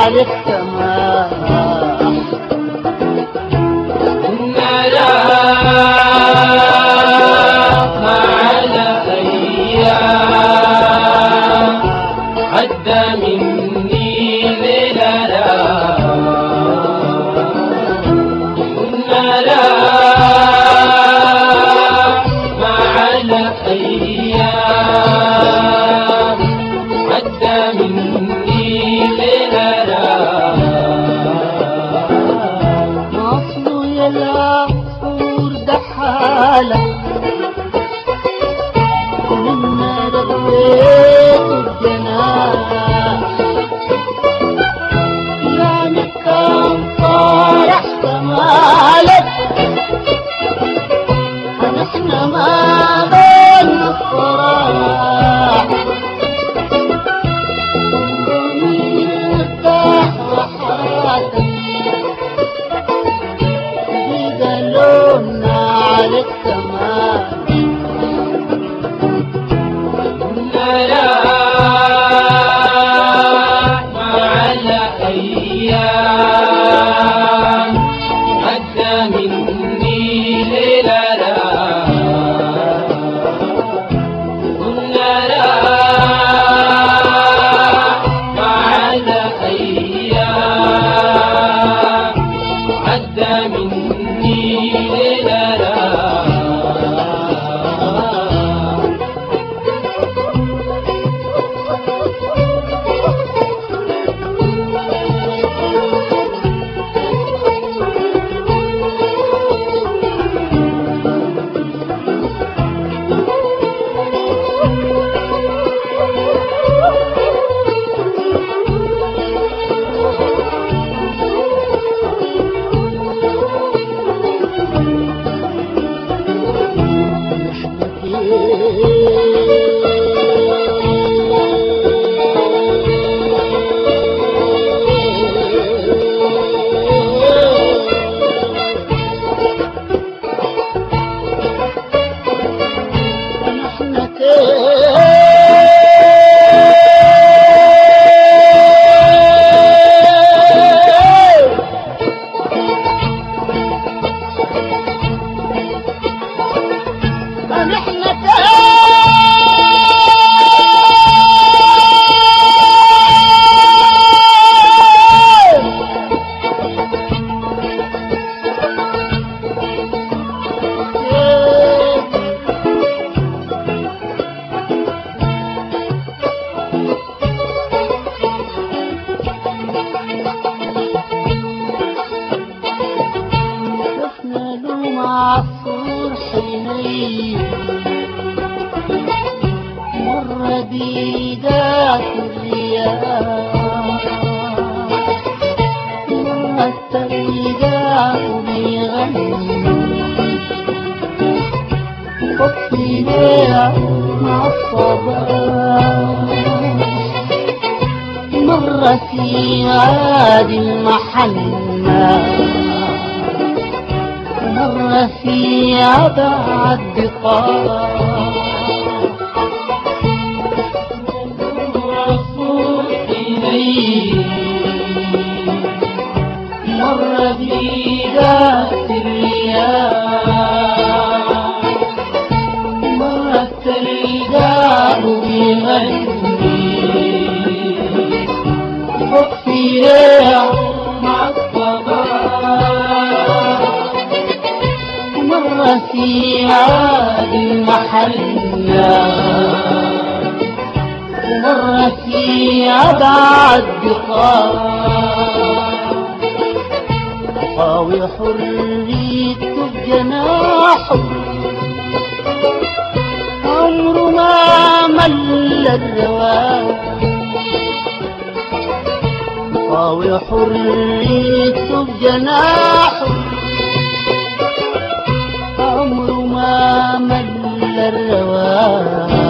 عليك سماح. كنا لا على أيام عدى مني ليلة كنا لا على أيام عدى مني ليلة أصله يا العصفور ده حالك مما ربيت الجناح، يعني كان فرح كمالك احنا ما بين الفرح ونرتاح وحياتك لوننا عليك كمان. كنا لا على أيام عدى مني ليلة كنا لا على أيام عدى مني ليلة عصفور حنين مر بيدات الرياح، مرت الرياح بيغني خطي ليها مع الصباح، مر في عاد المحنة مر في أبعد بقاع. عصفور حنين مر بذات الرياح، مرت الرداء بغني خفي مع الصباح، مر في عاد المحنة مر في أبعد بقاع. طاوي حريته بجناحه عمره ما مل الرواح، طاوي حريته بجناحه عمره ما مل الرواح.